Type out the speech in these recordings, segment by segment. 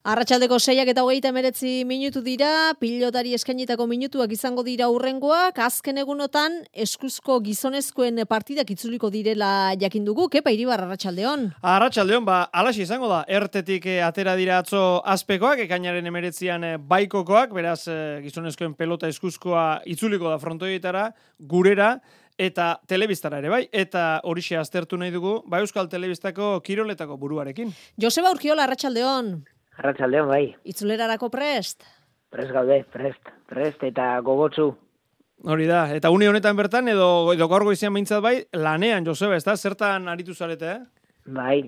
Arratsaldeko 6:29 minutu dira, pilotari eskainitako minutuak izango dira hurrengoak, azken egunotan eskuzko gizonezkoen partidak itzuliko direla jakin dugu. Kepa Iribar, arratsaldeon. Arratsaldeon, alaxe izango da. Ertetik atera dira atzo azpekoak, ekainaren 19an baikokoak, beraz gizonezkoen pelota eskuzkoa itzuliko da frontoietara, gurera, eta telebistara ere bai, eta horixe aztertu nahi dugu, Euskal Telebistako kiroletako buruarekin. Joseba Urkiola, arratsaldeon. Arratsaldeon, bai. Itzulerarako prest? Prest gaude, prest eta gogotsu. Hori da, eta une honetan bertan, edo gaur goizean behintzat bai, lanean, Joseba, ez da? Zertan aritu zarete, Bai,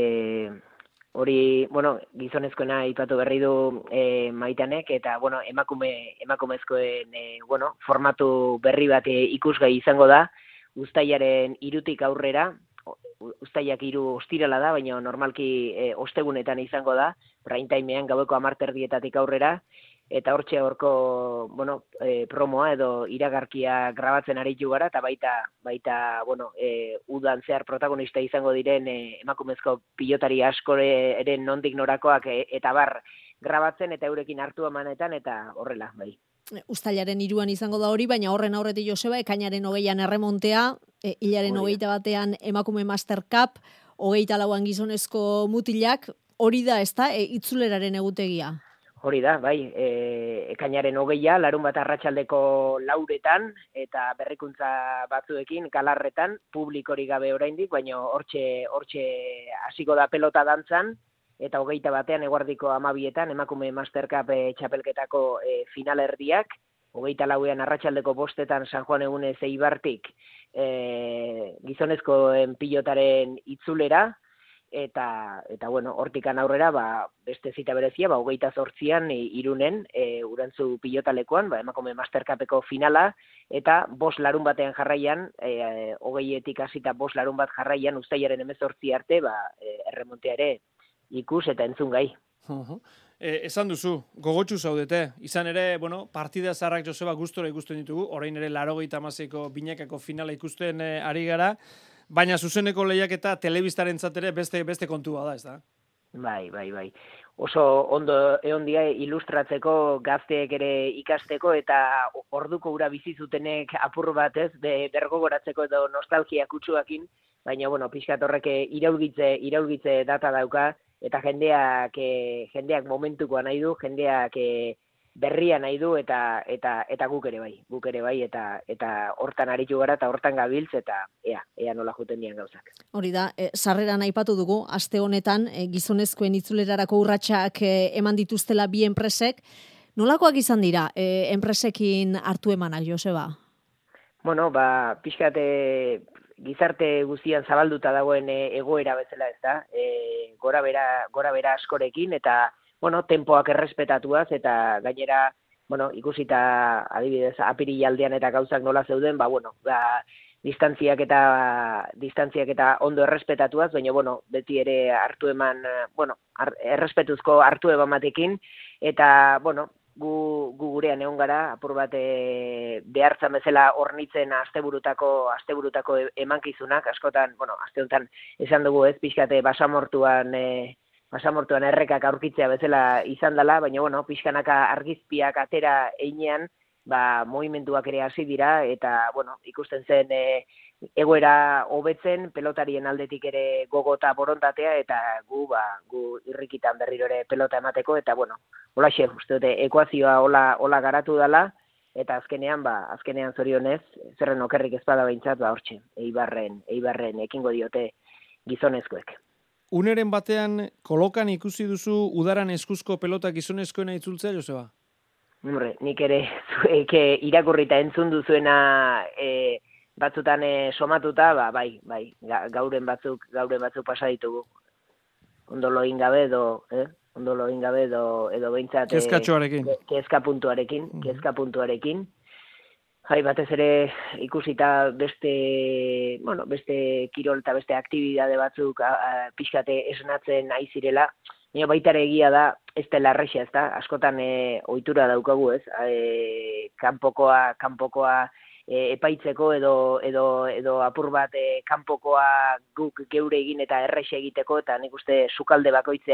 hori, gizonezkoena aipatu berri du Maitanek, eta, emakumezkoen, formatu berri bat ikusgai izango da, uztailaren 3 aurrera, uztailak 3 ostirala da, baina normalki ostegunetan izango da, prime timean gaueko 10:00 aurrera, eta horko promoa edo iragarkia grabatzen aritu gara, eta baita udan zehar protagonista izango diren emakumezko pilotari askoren nondik norakoak eta bar grabatzen eta eurekin hartu emanetan eta horrela, bai. Uztailaren 3an izango da hori, baina horren aurretik Joseba, ekainaren 20an erremontea, hilaren 21an emakume Master Cup, 24an gizonezko mutilak, hori da, ezta, itzuleraren egutegia? Hori da, bai, ekainaren 20a, larunbat arratsaldeko 4:00 eta berrikuntza batzuekin, galarretan, publikorik gabe oraindik, baina hortxe hasiko da pelota dantzan, eta 21an eguerdiko 12etan emakume Master Cup txapelketako finalerdiak, 24an arratsaldeko 5:00 San Juan Egunez Eibartik gizonezkoen pilotaren itzulera, eta hortikan aurrera beste zita berezia 28an Irunen Urantzu pilotalekuan emakume Master Cupeko finala, eta 5 larunbatean jarraian 20etik hasita 5 larunbat jarraian uztailaren 18 arte erremontea ere ikus eta entzun gai. Esan duzu, gogotsu zaudete. Izan ere, partida zaharrak Joseba gustora ikusten ditugu, orain ere 80ko binakako finala ikusten ari gara, baina zuzeneko lehiaketa telebistarentzat ere beste kontua da, ez da? Bai. Oso ondo egon dira ilustratzeko, gazteek ere ikasteko, eta orduko ura bizi zutenek apur batez, bergogoratzeko edo nostalgia kutsuakin, baina, pixkat horrek iraulgitze data dauka, eta jendeak momentukoa nahi du, jendeak berria nahi du, eta guk ere bai, eta hortan aritu gara, eta hortan gabiltz, eta ea nola juten dian gauzak. Hori da, sarreran aipatu dugu, aste honetan, gizonezkoen itzulerarako urratsak eman dituztela bi enpresek, nolakoak izan dira enpresekin hartu emanak, Joseba? Pixkat gizarte guztian zabalduta dagoen egoera bezala, ez da, gora bera askorekin, eta tempoak errespetatuaz, eta gainera, ikusita adibidez apirilaldean eta gauzak nola zeuden, distantziak eta ondo errespetatuaz, baina beti ere hartu eman, errespetuzko hartu eman batekin, eta gu gurean egon gara, apur bat behartzan bezala hornitzen asteburutako emankizunak, askotan, aste honetan esan dugu ez, pixkate basamortuan errekak aurkitzea bezala izan dela, baina, pixkanaka argizpiak atera einean, movimentuak ere hasi dira, eta, ikusten zen egoera hobetzen, pelotarien aldetik ere gogota borontatea, eta gu irrikitan berriro ere pelota emateko, eta, holaxe, uste dute, ekuazioa hola garatu dela, eta azkenean zorionez, zerren okerrik ezpada behintzat, hortxe, Eibarren ekingo diote gizonezkoek. Uneren batean, kolokan ikusi duzu udaran eskuzko pelota gizonezkoena itzultzea, Joseba? Nik ere zuek irakurrita entzun duzuena batzutan somatuta, bai, gauren batzuk pasa ditugu. Ondo loin gabe edo behintzat kezka puntuarekin. Jai, batez ere ikusita beste kirol eta beste aktibidade batzuk pixkate esnatzen nahi zirela, baita ere egia da, ez dela erresa, ez da, askotan ohitura daukagu, ez, kanpokoa epaitzeko edo apur bat kanpokoa guk geure egin eta erresa egiteko, eta nik uste sukalde bakoitzean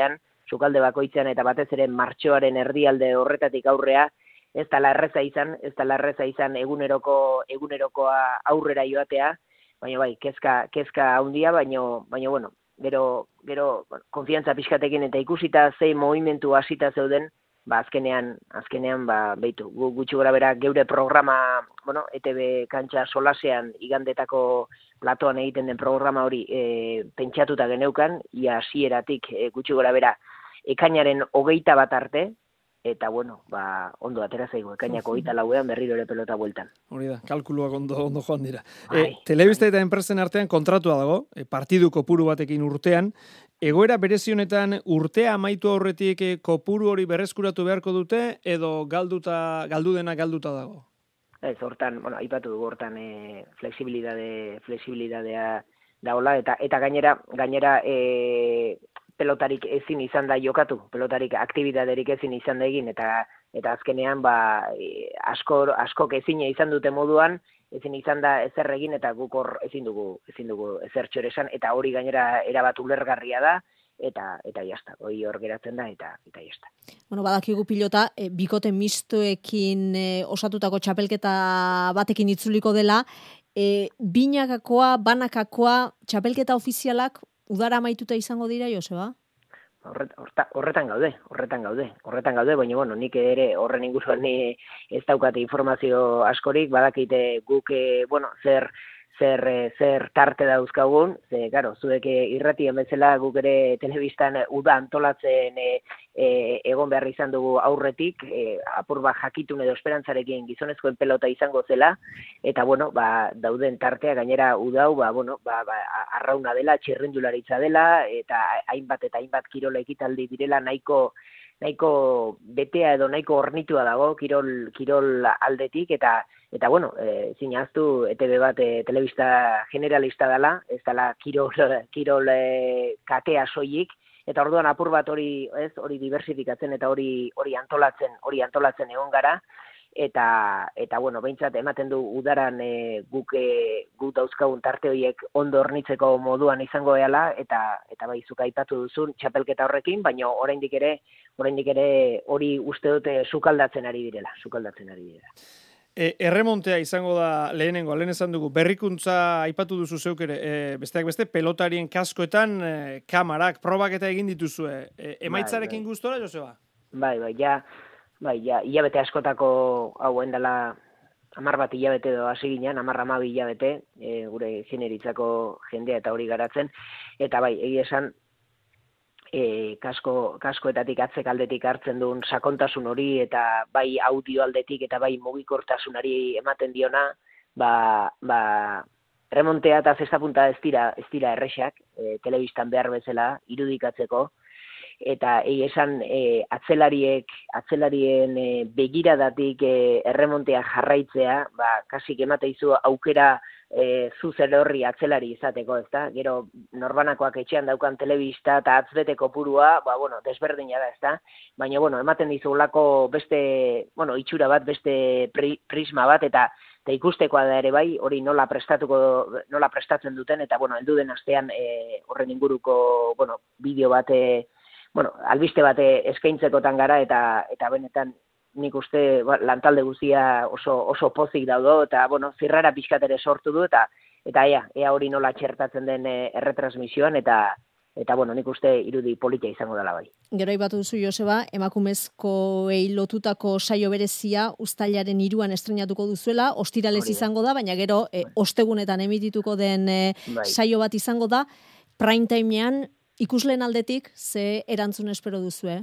sukalde bakoitzean eta batez ere martxoaren erdialde horretatik aurrea, ez dela erreza izan egunerokoa aurrera joatea, baina bai, kezka handia, baina bueno, gero konfiantza pixkatekin eta ikusita zein movimentu hasita zeuden, azkenean beitu, gutxi gora bera geure programa, ETB kantxa solasean igandetako platoan egiten den programa hori pentsatuta geneukan, ia hasieratik gutxi gora bera ekainaren 21 arte, eta ondo atera zaigu, ekainako 24ean berriro ere pelota bueltan. Hori da, kalkuluak ondo joan dira. Telebista eta enpresen artean kontratua dago, partidu kopuru batekin urtean, egoera berezi honetan urtea amaitu aurretik kopuru hori berreskuratu beharko dute, edo galdu galduta dago? Ez, hortan, aipatu dugu hortan flexibilidadea daola, eta gainera pelotarik ezin izan da jokatu, pelotarik aktibidaderik ezin izan da egin, eta azkenean askok ezin izan dute moduan, ezin izan da ezer egin, eta guk hor ezin dugu ezer txore esan, eta hori gainera erabat ulergarria da, eta jazta, hori hor geratzen da, eta jazta. Badakigu pilota, bikote mistoekin osatutako txapelketa batekin itzuliko dela, binakakoa, banakakoa, txapelketa ofizialak udara amaituta izango dira, Joseba? Horretan gaude, baina nik ere horren inguruan ez daukate informazio askorik, badakite guk zer tarte dauzkagun, zuek irratien bezala guk ere telebistan uda antolatzen egon behar izan dugu aurretik, apur bat jakitun edo esperantzarekin gizonezkoen pelota izango zela, eta dauden tartea gainera udau, arrauna dela, txirrindularitza dela, eta hainbat kirol ekitaldi direla nahiko betea edo nahiko hornitua dago kirol aldetik, eta zinaztu ETB bat telebista generalista dela, ez dela kirol katea soilik, eta orduan apur bat hori diversifikatzen eta hori antolatzen egon gara, eta behintzat ematen du udaran guk dauzkagun tarte horiek ondo hornitzeko moduan izango gehala, eta bai zuk aipatu duzun txapelketa horrekin, baina oraindik ere hori uste dute sukaldatzen ari direla. Erremontea izango da lehen esan dugu, berrikuntza aipatu duzu zeuk ere, besteak beste, pelotarien kaskoetan kamarak, probak eta egin dituzue. Emaitzarekin gustora, Joseba? Bai, hilabete askotako hauen dela 10 bat hilabete edo hasi ginen, 10-12 hilabete, gure generitzako jendea eta hori garatzen, eta bai, egia esan, kaskoetatik atzekaldetik hartzen duen sakontasun hori eta bai audio aldetik eta bai mugikortasunari ematen diona, remontea eta zesta punta ez dira errexak, telebistan behar bezala irudikatzeko, eta esan atzelarien begiradatik erremontea jarraitzea, kasik emateizu aukera zuzen horri atzelari izateko, ezta? Gero norbanakoak etxean daukan telebista eta atzbeteko purua, desberdina da, ezta? Baina, ematen dizugulako beste, itxura bat, beste prisma bat, eta ikustekoa da ere bai, hori nola prestatzen duten, eta, heldu den astean horren inguruko, bideo bat, albiste bat eskaintzekotan gara, eta benetan, nik uste lantalde guztia oso pozik daudo, eta zirrara pixkat ere sortu du, eta ea hori nola txertatzen den erretransmisioan, eta nik uste irudi politia izango dela bai. Gero aipatu duzu, Joseba, emakumezkoei lotutako saio berezia uztailaren 3an estrenatuko duzuela, ostiralez izango da, baina gero ostegunetan emitituko den saio bat izango da, prime timean ikusleen aldetik ze erantzun espero duzue?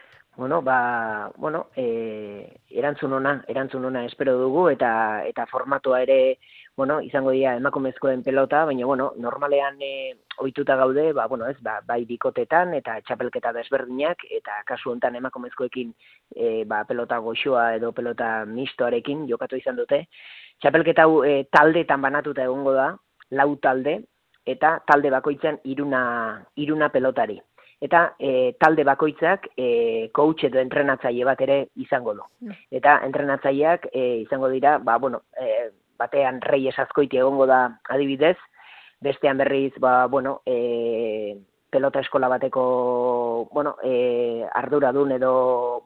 Erantzun ona espero dugu, eta formatua ere, izango dira emakumezkoen pelota, baina, normalean ohituta gaude, bai bikotetan, eta txapelketa desberdinak, eta kasu honetan emakumezkoekin pelota goxoa edo pelota mistoarekin jokatu izan dute. Txapelketa hau taldeetan banatuta egongo da, 4 talde, eta talde bakoitzan 3 pelotari. Eta talde bakoitzak coach edo entrenatzaile bat ere izango du. Eta entrenatzaileak izango dira, batean Reyes Azkoiti egongo da adibidez, bestean berriz, pelota eskola bateko, arduradun edo,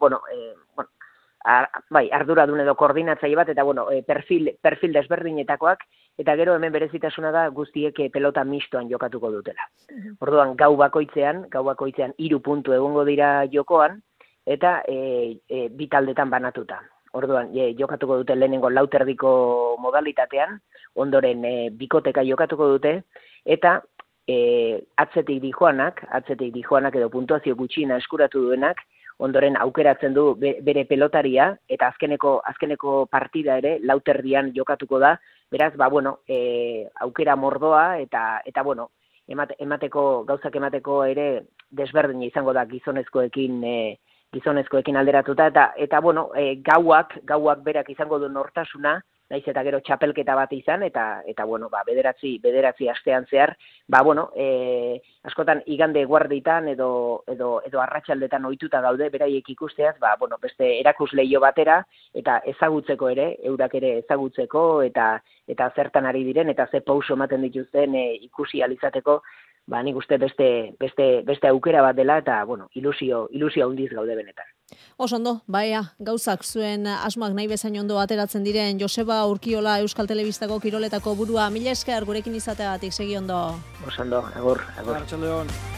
arduradun edo koordinatzaile bat, eta, perfil desberdinetakoak, eta gero hemen berezitasuna da guztiek pelota mistoan jokatuko dutela. Orduan, gau bakoitzean 3 puntu egongo dira jokoan, eta bi taldetan banatuta. Orduan, jokatuko dute lehenengo lauterdiko modalitatean, ondoren bikoteka jokatuko dute, eta atzetik dijoanak edo puntuazio gutxiena eskuratu duenak, ondoren aukeratzen du bere pelotaria, eta azkeneko partida ere lauterdian jokatuko da, beraz, aukera mordoa, eta gauzak emateko ere desberdina izango da gizonezkoekin alderatuta, eta gauak berak izango du nortasuna, naiz eta gero txapelketa bat izan, eta bederatzi astean zehar, askotan igande guarditan edo arratsaldetan ohituta daude beraiek ikusteaz, beste erakusleio batera, eta ezagutzeko ere, eurak ere ezagutzeko, eta zertan ari diren, eta ze pauso ematen dituzten ikusi alizateko, nik uste beste aukera bat dela, eta ilusio handiz gaude benetan. Osondo, gauzak zuen asmoak nahi bezain ondo ateratzen diren Joseba Urkiola Euskal Telebistako kiroletako burua, mila esker gurekin izateagatik, segi ondo. Osondo, agur. Arratsalde on.